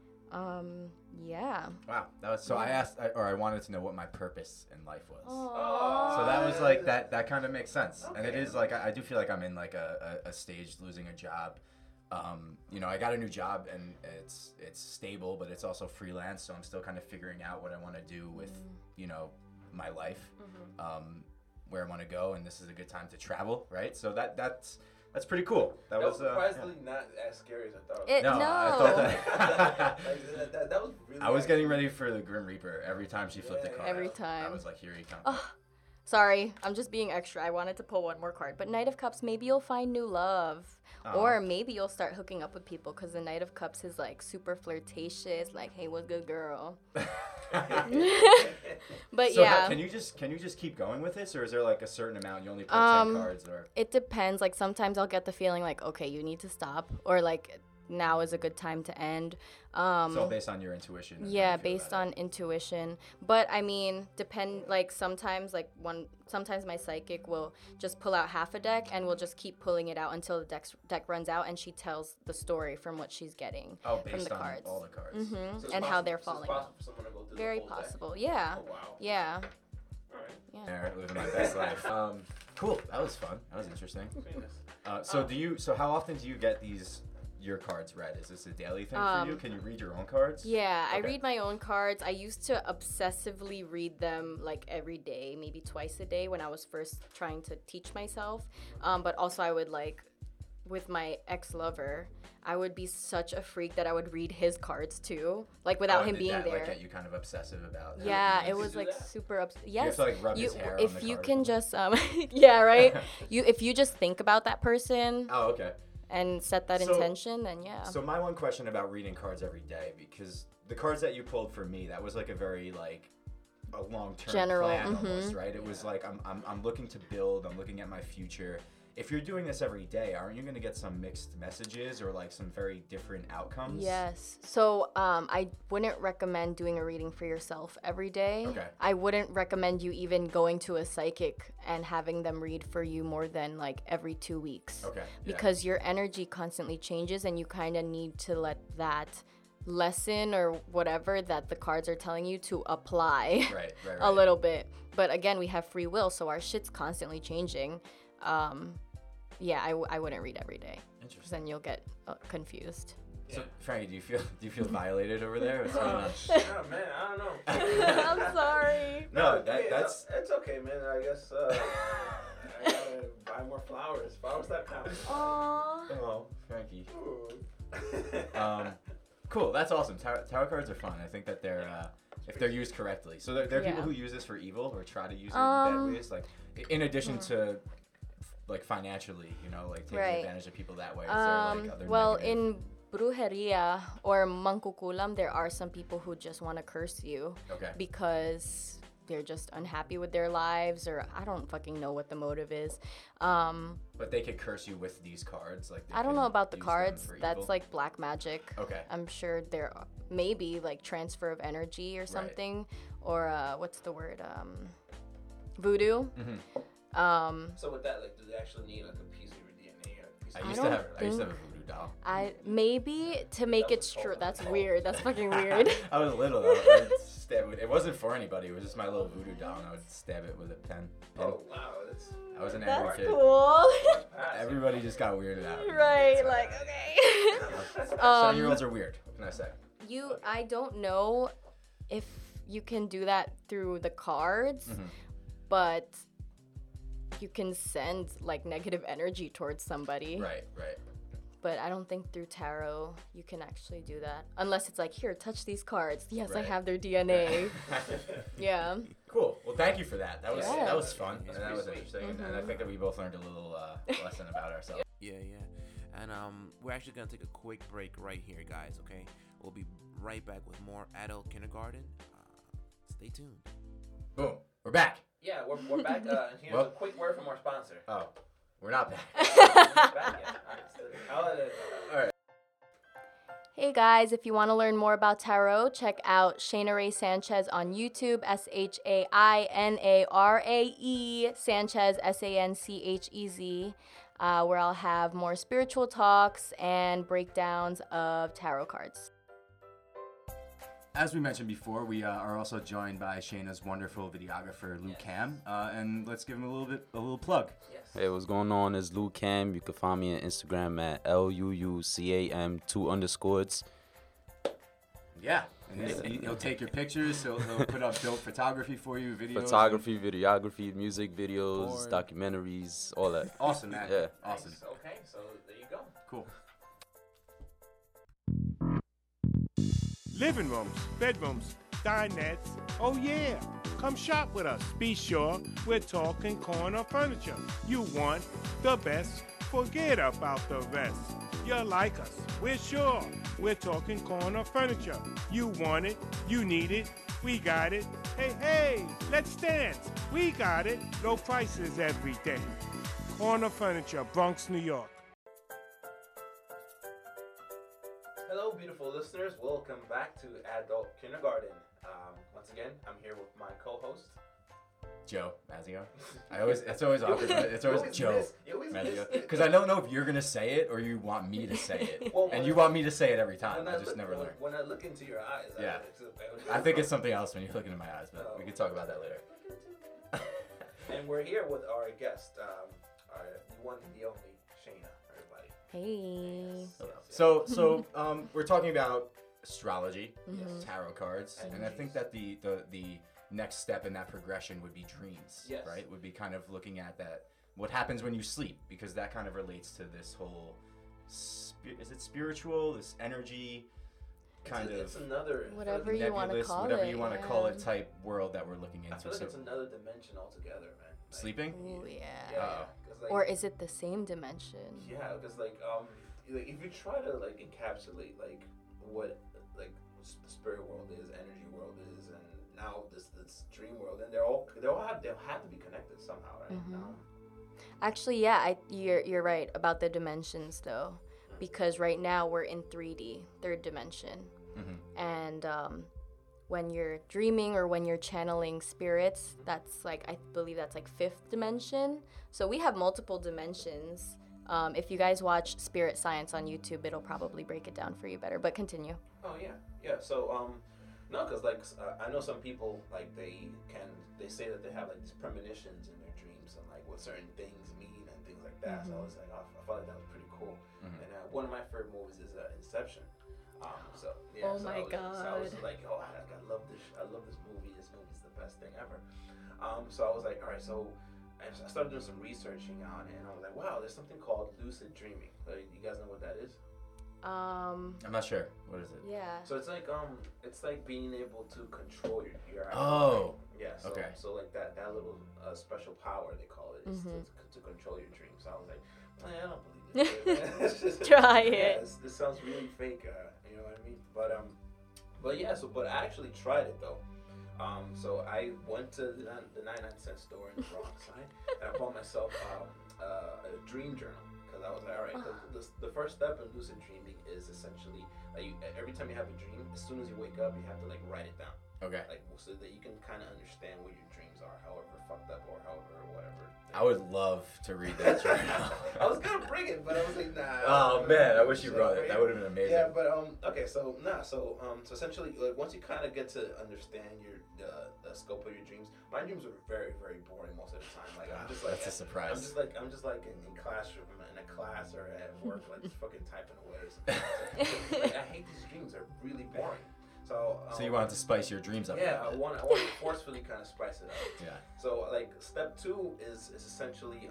yeah. Wow, that was so. I wanted to know what my purpose in life was. So that was like that kind of makes sense. And it is like I do feel like I'm in like a stage losing a job. You know, I got a new job and it's stable, but it's also freelance, so I'm still kind of figuring out what I want to do with you know, my life, where I want to go, and this is a good time to travel, right? So that's pretty cool. That was surprisingly not as scary as I thought. I thought that. That was really. I was getting ready for the Grim Reaper every time she flipped the card. Every time. I was like, here he comes. Sorry, I'm just being extra. I wanted to pull one more card. But Knight of Cups, maybe you'll find new love. Or maybe you'll start hooking up with people, because the Knight of Cups is like super flirtatious, like, hey, what's good, girl? But so yeah. Can you just keep going with this, or is there like a certain amount you only pull 10 cards? Or it depends. Like sometimes I'll get the feeling like, okay, you need to stop, or like now is a good time to end. So based on your intuition. Yeah, based on intuition. But I mean, sometimes my psychic will just pull out half a deck and we'll just keep pulling it out until the deck runs out, and she tells the story from what she's getting from the cards. All the cards. So and how they're falling. Very possible. Yeah. Oh, wow. Yeah. All right. Yeah. Living my best life. Cool. That was fun. That was interesting. So how often do you get your cards read? Is this a daily thing for you? Can you read your own cards? Yeah, okay. I read my own cards. I used to obsessively read them like every day, maybe twice a day when I was first trying to teach myself. But also I would like, with my ex-lover, I would be such a freak that I would read his cards too, like without him being there. Like, get you kind of obsessive about. Yeah, it was like super. Yes. You have to like rub his hair on the if you card can just yeah, right. If you just think about that person. Oh, okay. And set that intention, then yeah. So my one question about reading cards every day, because the cards that you pulled for me, that was like a very like a long-term general plan almost, right? It was like I'm looking to build, I'm looking at my future. If you're doing this every day, aren't you going to get some mixed messages or like some very different outcomes? Yes. So I wouldn't recommend doing a reading for yourself every day. Okay. I wouldn't recommend you even going to a psychic and having them read for you more than like every 2 weeks. Okay. Because your energy constantly changes, and you kind of need to let that lesson or whatever that the cards are telling you to apply right. a little bit. But again, we have free will, so our shit's constantly changing. Yeah, I wouldn't read every day. Interesting. Then you'll get confused. So Frankie, do you feel violated over there? What's going on? Oh man, I don't know. I'm sorry. No, that's it's okay, man. I guess I gotta buy more flowers. Flowers that count. Aww. oh, Frankie. Cool. That's awesome. Tarot cards are fun. I think that they're if they're used correctly. So there are people who use this for evil or try to use it in bad ways. Like in addition to like financially, like taking advantage of people that way. Is there, like, other negative? In brujeria or mangkukulam, there are some people who just want to curse you because they're just unhappy with their lives, or I don't fucking know what the motive is. But they could curse you with these cards. Like I don't know about the cards. That's like black magic. Okay. I'm sure there may be like transfer of energy or something, or what's the word? Voodoo. Mm-hmm. So with that, like, do they actually need like a piece of your DNA or a piece I used to have a voodoo doll. Maybe to make it true. That's weird. That's fucking weird. I was little though. I'd stab it. It wasn't for anybody. It was just my little voodoo doll, and I would stab it with a pen. Oh wow, I was an angry kid. Cool. Everybody just got weirded out. Right, like okay. 7-year-olds are weird. What can I say? I don't know if you can do that through the cards, but you can send like negative energy towards somebody. Right. But I don't think through tarot you can actually do that. Unless it's like, here, touch these cards. Yes, I have their DNA. Yeah. Cool. Well, thank you for that. That was fun. And that was interesting. And I think that we both learned a little lesson about ourselves. Yeah. And we're actually going to take a quick break right here, guys, okay? We'll be right back with more Adult Kindergarten. Stay tuned. Boom. We're back. Yeah, we're back. Here's a quick word from our sponsor. Oh, we're not back. We're not back yet. All right. Hey guys, if you want to learn more about tarot, check out Shayna Ray Sanchez on YouTube, ShainaRae Sanchez, Sanchez, where I'll have more spiritual talks and breakdowns of tarot cards. As we mentioned before, we are also joined by Shayna's wonderful videographer, Lou Cam, and let's give him a little plug. Yes. Hey, what's going on? It's Lou Cam. You can find me on Instagram at LUUCAM 2_. Yeah, and he'll take your pictures. He'll put up dope photography for you, videos. Photography, videography, music videos, documentaries, all that. Awesome, man. Yeah. Awesome. Nice. Okay, so there you go. Cool. Living rooms, bedrooms, dinettes. Oh yeah, come shop with us. Be sure we're talking corner furniture. You want the best, forget about the rest. You're like us, we're sure. We're talking corner furniture. You want it, you need it, we got it. Hey, let's dance. We got it. Low prices every day. Corner Furniture, Bronx, New York. Hello, beautiful listeners. Welcome back to Adult Kindergarten. Once again, I'm here with my co-host, Joe Mazio. It's always awkward. It's always Joe Mazio. Because I don't know if you're gonna say it or you want me to say it, and you want me to say it every time. I just never learn. When I look into your eyes, I think it's something else when you look into my eyes, but we can talk about that later. And we're here with our guest, our one and the only Shayna. Everybody. Hey. So we're talking about astrology, tarot cards, and I think that the next step in that progression would be dreams, right? Would be kind of looking at that, what happens when you sleep, because that kind of relates to this whole, is it spiritual, this energy, It's another, whatever you want to call whatever you want to call it, type world that we're looking into. I feel like it's another dimension altogether, man. Like, sleeping? Ooh, yeah. Like, or is it the same dimension? Yeah, because like if you try to like encapsulate like what like the spirit world is, energy world is, and now this dream world, and they'll have to be connected somehow, right? Actually, yeah, you're right about the dimensions though, because right now we're in 3D, third dimension, and when you're dreaming or when you're channeling spirits, that's like, I believe that's like 5th dimension. So we have multiple dimensions. If you guys watch Spirit Science on YouTube, it'll probably break it down for you better, but continue. Oh yeah. So no, because like I know some people like they say that they have like these premonitions in their dreams and like what certain things mean and things like that. So I was like, I thought like that was pretty cool. And one of my favorite movies is Inception. So yeah. Oh so my God. So I was like, oh, I love this. I love this movie. This movie's the best thing ever. So I was like, all right. So I started doing some researching on it, and I was like, wow, there's something called lucid dreaming. You guys know what that is? I'm not sure. What is it? Yeah. So it's like being able to control your Oh. brain. Yeah. So, okay. So like that little special power they call it is to control your dreams. So I was like, I don't believe this. It's just, Try it. This sounds really fake. You know what I mean? But yeah. But I actually tried it though. So I went to the 99-cent store in the Bronx, right? And I bought myself a dream journal. Because I was like, all right, the first step in lucid dreaming is essentially like every time you have a dream, as soon as you wake up, you have to like write it down. Okay. Like so that you can kind of understand what your dreams are, however fucked up or however whatever. I would love to read that journal. I was gonna bring it, but I was like, nah. Oh man, I wish you brought it. That would have been amazing. Yeah, but okay, so so essentially, like once you kind of get to understand the scope of your dreams, my dreams are very, very boring most of the time. Like I'm just like that's a surprise. I'm just like in classroom in a class or at work, like just fucking typing away or something. Like, I hate these dreams; they're really boring. So you wanted to spice your dreams up? Yeah, I want to forcefully kind of spice it up. Yeah. So like step 2 is essentially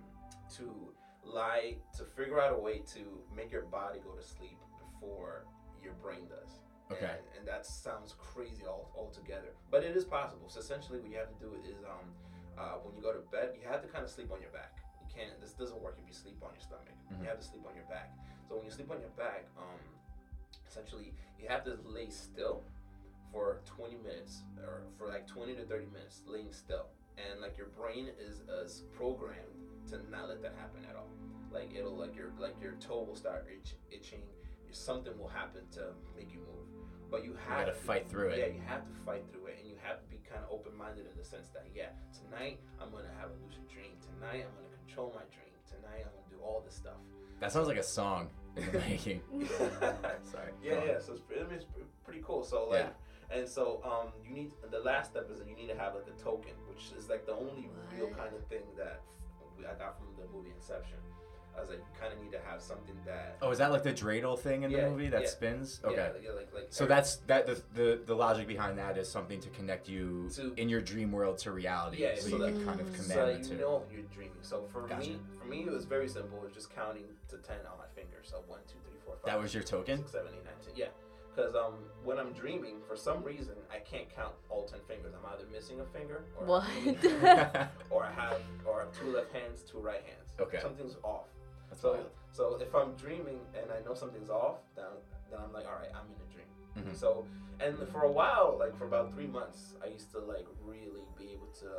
to figure out a way to make your body go to sleep before your brain does. Okay. And that sounds crazy altogether, but it is possible. So essentially, what you have to do is when you go to bed, you have to kind of sleep on your back. You can't. This doesn't work if you sleep on your stomach. You have to sleep on your back. So when you sleep on your back, essentially, you have to lay still for 20 minutes or for like 20 to 30 minutes laying still. And like your brain is programmed to not let that happen at all. Like it'll like your toe will start itching. Something will happen to make you move. But you gotta fight through it. Yeah, you have to fight through it, and you have to be kind of open-minded in the sense that tonight I'm gonna have a lucid dream. Tonight I'm gonna control my dream. Tonight I'm gonna do all this stuff. That sounds like a song in the making. Sorry. Yeah. So it's pretty cool. So like, and so you need the last step is that you need to have like a token, which is like the only real kind of thing that I got from the movie Inception. I was like, you kind of need to have something that. Oh, is that like the dreidel thing in the movie that spins? Okay. Yeah, like so that's the logic behind that is something to connect you in your dream world to reality. Yeah, so you can kind of command so the two. you know you're dreaming. So for me, it was very simple. It was just counting to 10 on my fingers. So 1, 2, 3, 4, 5. That was your token? 6, 7, 8, 9, 10. Yeah. Because when I'm dreaming, for some reason, I can't count all 10 fingers. I'm either missing a finger, or or I have 2 left hands, 2 right hands. Okay. Something's off. That's So if I'm dreaming and I know something's off, then I'm like, all right, I'm in a dream. Mm-hmm. So, and for a while, like for about 3 months, I used to like really be able to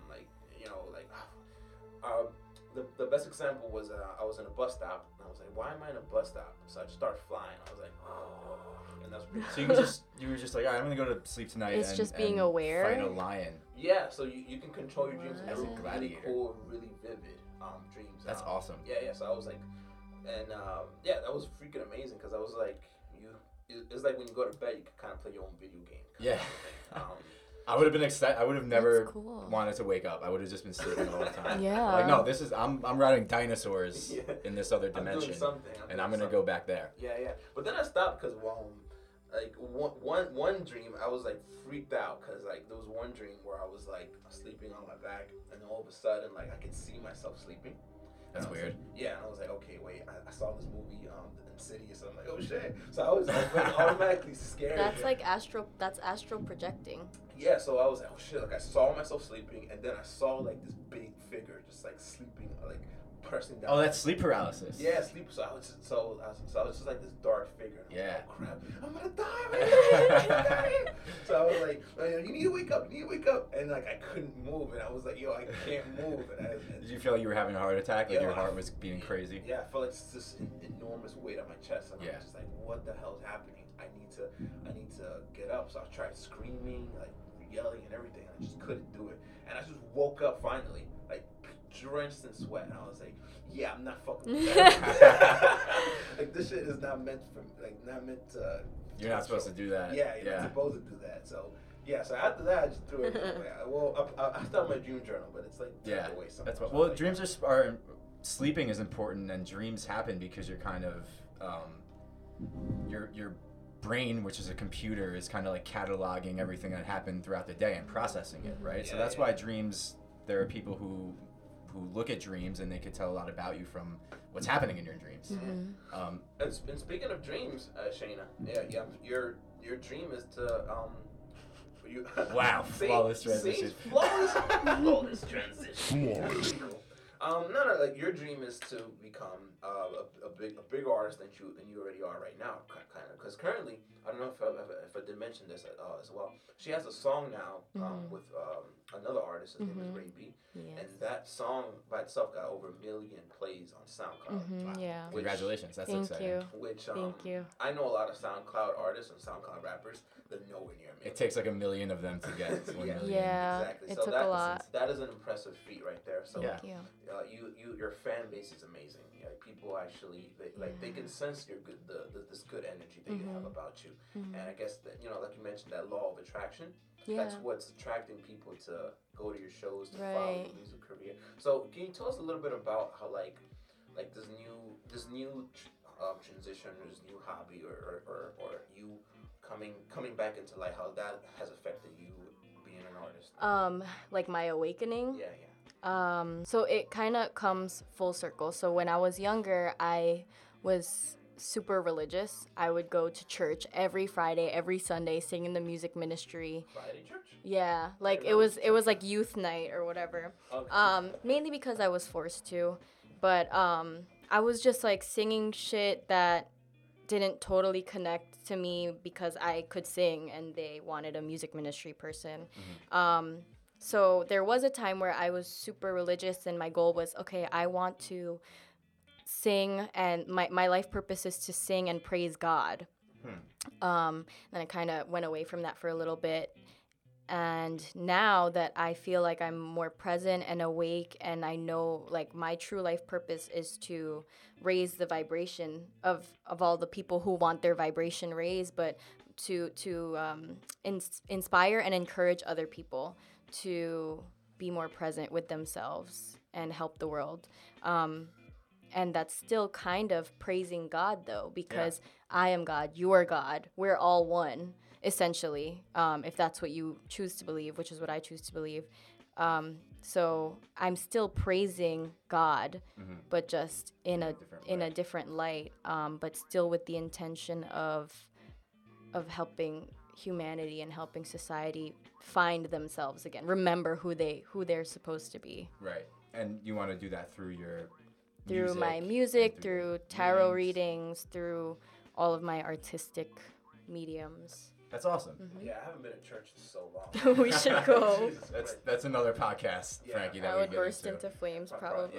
the best example was I was in a bus stop and I was like, why am I in a bus stop? So I just started flying. I was like, oh, and that's so you were just like, all right, I'm gonna go to sleep tonight. It's just being aware. Fight a lion. Yeah, so you can control your dreams and have really cool, really vivid dreams. That's awesome. Yeah. So I was like, and that was freaking amazing because I was like, it's like when you go to bed, you can kind of play your own video game. Yeah. I would have been excited. I would have never wanted to wake up. I would have just been sleeping all the time. Yeah. Like, no, this is I'm riding dinosaurs in this other dimension, and I'm gonna go back there. Yeah. But then I stopped because like one dream I was like freaked out because like there was one dream where I was like sleeping on my back, and then all of a sudden like I could see myself sleeping. That's weird. Like, and I was like, okay, wait, I saw this movie, Insidious, and I'm like, oh shit. So I was like automatically scared. That's like astral projecting. Yeah, so I was like, oh shit, like I saw myself sleeping, and then I saw like this big figure just like sleeping, like pressing down. Oh, that's sleep paralysis. Yeah, sleep. So I was just like this dark figure. Yeah. Like, oh crap, I'm gonna die. So I was like, you need to wake up, and like I couldn't move, and I was like, yo, I can't move. Did you feel like you were having a heart attack? Like your heart was beating crazy? Yeah, I felt like this enormous weight on my chest, and I was just like, what the hell is happening? I need to get up. So I tried screaming, like yelling and everything, and I just couldn't do it. And I just woke up finally, like drenched in sweat, and I was like, yeah, I'm not fucking with that. Like this shit is not meant to. You're not supposed to do that. Yeah, you're not supposed to do that. So yeah, so after that, I just threw it away. Well, I started my dream journal, but it's like away sometimes. That's what. Well, like, dreams are sleeping is important, and dreams happen because you're kind of you're brain, which is a computer, is kind of like cataloging everything that happened throughout the day and processing it, right? So that's why dreams, there are people who look at dreams and they could tell a lot about you from what's happening in your dreams. And speaking of dreams, Shayna, your dream is to wow, flawless transition. Flawless transition. No, like your dream is to become a bigger artist than you already are right now, kind of. Because currently, I don't know if I did mention this as well. She has a song now with another artist. His name is Ray B. Yes. And that song by itself got over 1 million plays on SoundCloud. Wow. Yeah. Congratulations, that's exciting. Thank you. I know a lot of SoundCloud artists and SoundCloud rappers. They're nowhere near me. It takes like 1 million of them to get 1 million. Yeah, exactly. It so took a lot. That is an impressive feat right there. So Thank you. Your fan base is amazing. People actually they can sense your good this good energy that you have about you. And I guess that like you mentioned, that law of attraction. Yeah. That's what's attracting people to go to your shows, to follow your music career. So can you tell us a little bit about how like this new transition, or this new hobby, or you coming back into light, how that has affected you being an artist? Like my awakening. Yeah. So it kind of comes full circle. So when I was younger, I was super religious. I would go to church every Friday, every Sunday, sing in the music ministry. Friday church? Yeah, like it was like youth night or whatever. Okay. Mainly because I was forced to, but I was just like singing shit that didn't totally connect to me because I could sing and they wanted a music ministry person. So there was a time where I was super religious and my goal was, okay, I want to sing, and my life purpose is to sing and praise God. Then I kind of went away from that for a little bit. And now that I feel like I'm more present and awake, and I know like my true life purpose is to raise the vibration of all the people who want their vibration raised, but to inspire and encourage other people to be more present with themselves and help the world. And that's still kind of praising God, though, because I am God, you are God, we're all one, essentially, if that's what you choose to believe, which is what I choose to believe. So I'm still praising God, but just in a different light, but still with the intention of helping humanity and helping society find themselves again, remember who they're supposed to be. Right. And you want to do that through your my music, through tarot readings, through all of my artistic mediums. That's awesome. Yeah, I haven't been in church in so long. We should go. That's another podcast, Frankie. That I would burst into flames, probably.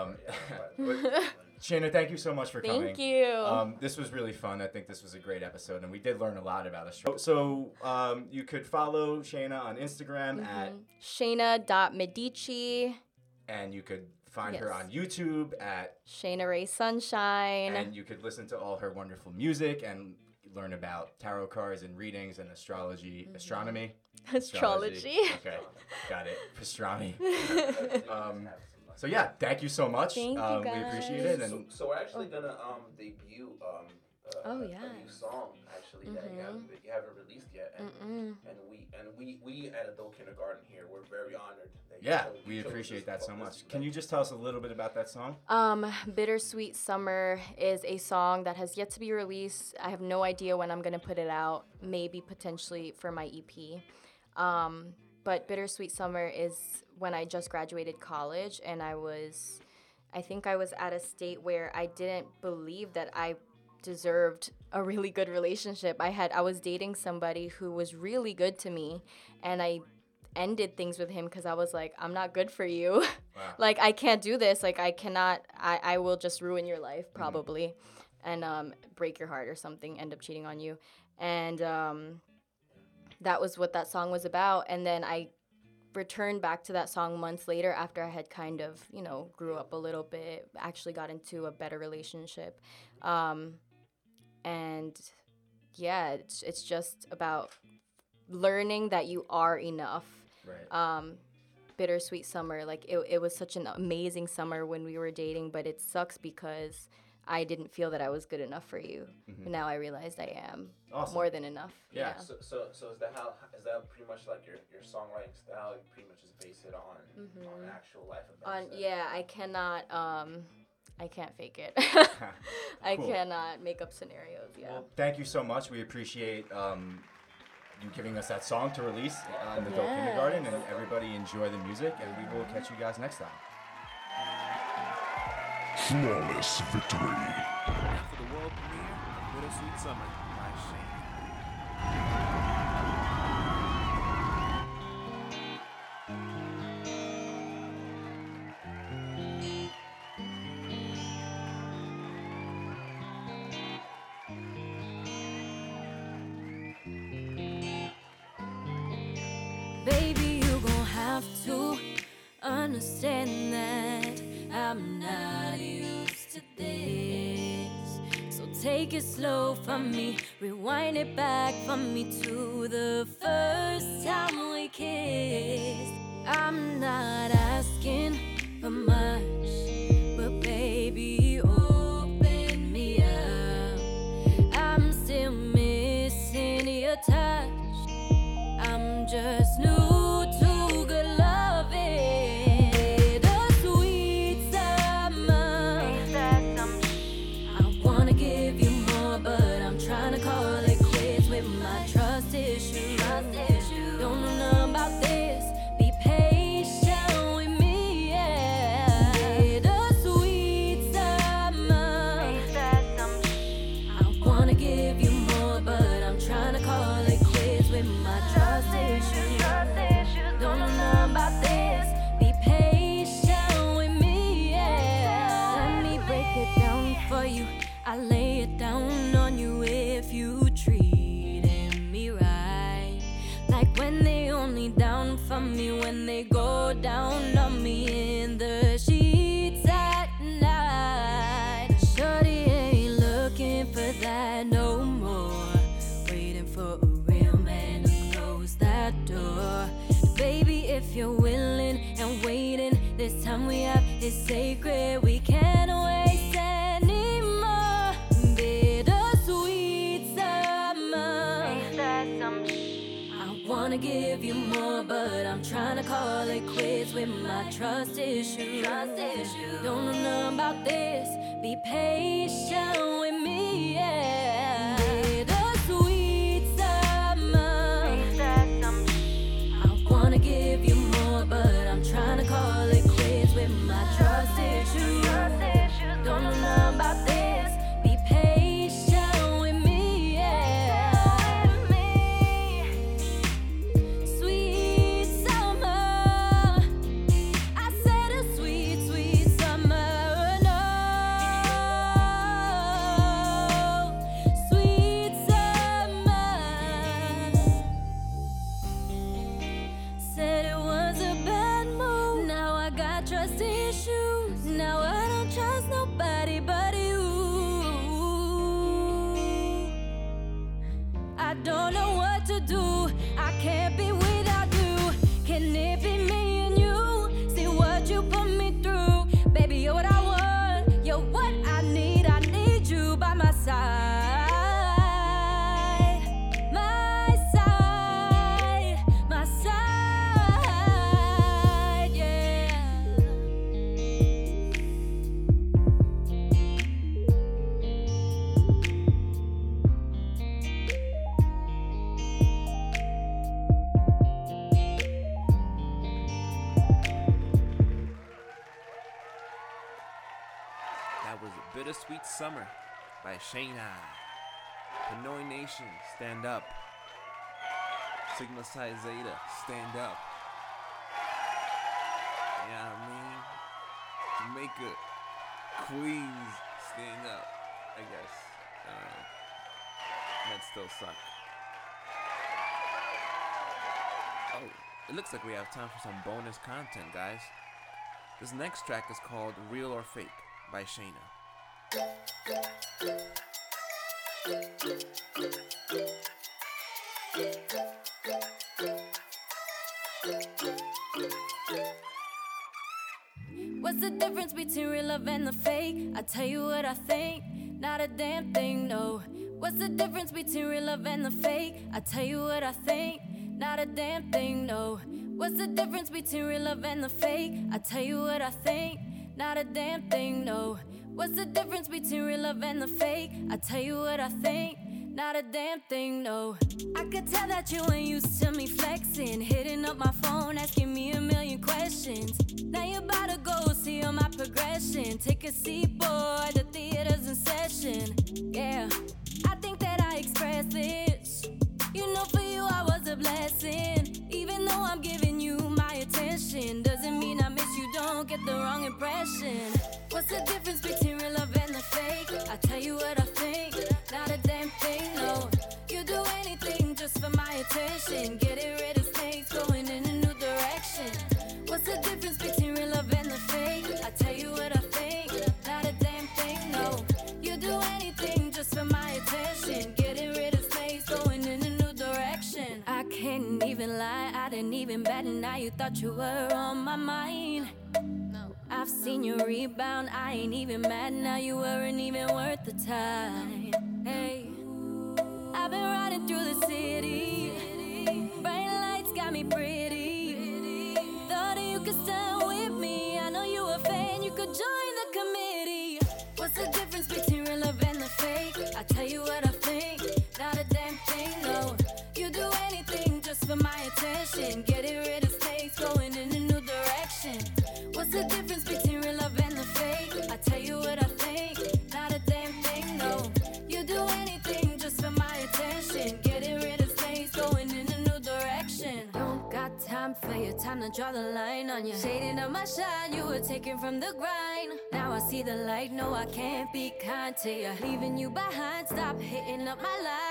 Shayna, thank you so much for coming. Thank you. This was really fun. I think this was a great episode, and we did learn a lot about astrology. So you could follow Shayna on Instagram at Shayna.Medici. And you could find her on YouTube at Shayna Ray Sunshine. And you could listen to all her wonderful music and learn about tarot cards and readings and astrology, astronomy. Astrology. Okay, got it. Pastrami. So yeah, thank you so much. Thank you, guys. We appreciate it. And so we're actually gonna debut a new song actually that you haven't released yet, and we at Adult Kindergarten here, we're very honored. That we appreciate that so much. Can you just tell us a little bit about that song? Bittersweet Summer is a song that has yet to be released. I have no idea when I'm gonna put it out. Maybe potentially for my EP. But Bittersweet Summer is when I just graduated college, and I think I was at a state where I didn't believe that I deserved a really good relationship. I was dating somebody who was really good to me, and I ended things with him because I was like, I'm not good for you. Wow. Like, I can't do this. Like, I will just ruin your life probably, and break your heart or something, end up cheating on you. And that was what that song was about. And then I returned back to that song months later after I had kind of, grew up a little bit, actually got into a better relationship. And yeah, it's just about learning that you are enough. Right. Bittersweet Summer, like it was such an amazing summer when we were dating, but it sucks because I didn't feel that I was good enough for you. And now I realized I am more than enough. Yeah. So is that pretty much like your songwriting style? You pretty much just base it on actual life events. I cannot. I can't fake it. I cannot make up scenarios. Yeah. Well, thank you so much. We appreciate you giving us that song to release in the Dope Kindergarten, and everybody enjoy the music, and we will catch you guys next time. Flawless victory. Now for the world premiere of Bittersweet Summer by Shane. Baby, you gon' have to understand that I'm not used to this. So take it slow from me, rewind it back from me to the first time we kissed. I'm not asking for much, but baby, open me up. I'm still missing your touch. I'm just new to good loving. The sweet summer. I wanna give you more, but I'm trying to call it quits with my trust issues. Don't know nothing about this. Be patient with me, yeah. The sweet summer. I wanna give you more, but I'm trying to call it quits with my trust issues. Don't know nothing about this. Be patient with me, yeah. Let me break it down for you. I lay it down on you if you treated me right. Like when they only down for me when they go down on me in the sheets at night. Shorty ain't looking for that no more. Waiting for a real man to close that door. Baby, if you're willing and waiting, this time we have is sacred. We can't waste anymore. Bittersweet summer. I wanna give you more, but I'm trying to call it quits with my trust issues. Don't know nothing about this. Be patient with me, yeah. Bittersweet summer. I wanna give you more, but I'm trying to call it quits with my trust issues. Don't know nothing about this. Be patient with me, yeah. Sweet summer. I said a sweet, sweet summer. No. Sweet summer. Said it was a bad move. Now I got trust issues. Now I don't trust nobody but you. I don't know what to do. I can't be without you. Can it be me and you? See what you put me through. Baby, you're what I want. You're what I need. I need you by my side. My side. My side. Yeah. That was Bittersweet Summer by Shayna. Pinoy Nation, stand up. Sigma Psi Zeta, stand up. Yeah, I mean, Jamaica, Queens, stand up. I guess. That still suck. Oh, it looks like we have time for some bonus content, guys. This next track is called Real or Fake by Shayna. What's the difference between real or love and the fake? I tell you what I think, not a damn thing, no. What's the difference between real love and the fake? I tell you what I think, not a damn thing, no. What's the difference between real love and the fake? I tell you what I think, not a damn thing, no. What's the difference between real love and the fake? I tell you what I think, not a damn thing, no. I could tell that you ain't used to me flexing, hitting up my phone, asking me a million questions. Now you're about to go see all my progression. Take a seat, boy, the theater's in session. Yeah, I think that I expressed this. You know, for you I was a blessing. Even though I'm giving you my attention, doesn't mean I miss you, don't get the wrong impression. What's the difference between real love and the fake? I tell you what I think, not a damn thing, no. You do anything just for my attention. Getting rid of snakes, going in a new direction. What's the difference between real love and the fake? I tell you what I think, not a damn thing, no. You do anything just for my attention. Getting rid of snakes, going in a new direction. I can't even lie, I didn't even bat an eye. You thought you were on my mind. I've seen you rebound, I ain't even mad now. You weren't even worth the time. Hey, I've been riding through the city, bright lights got me pretty. Thought you could stand with me, I know you a fan, you could join the committee. What's the difference between real love and the fake? I tell you what I think, not a damn thing, no. You do anything just for my attention. Getting rid of snakes, going in a new direction. What's the difference between real love and the fake? I tell you what I think, not a damn thing, no. You do anything just for my attention. Getting rid of snakes, going in a new direction. Don't got time for your time to draw the line on you. Shading up my shine, you were taken from the grind. Now I see the light, no I can't be kind to you. Leaving you behind, stop hitting up my line.